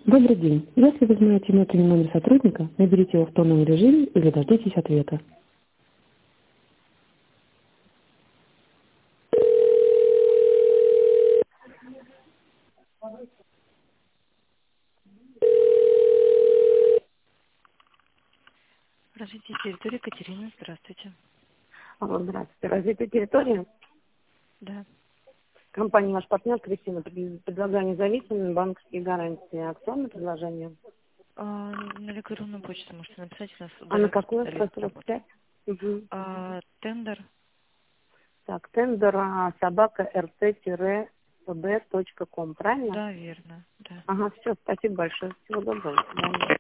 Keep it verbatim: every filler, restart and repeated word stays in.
Добрый день. Если вы знаете внутренний номер сотрудника, наберите его в тонном режиме или дождитесь ответа. Развитие территории, Катерина, здравствуйте. Алло, здравствуйте. Развитие территории. Да. Компания «Ваш партнер» Кристина пред- предлагаю независимые банковские гарантии. Акционное предложение. А, на электронную почту можете написать, у нас А на удаленный какую? специалист сто сорок работает. пять? Угу. А, тендер, Так, тендер а, собака рт-пб точка ком, правильно? да, верно, да. Ага, все, спасибо большое. Всего доброго. До свидания.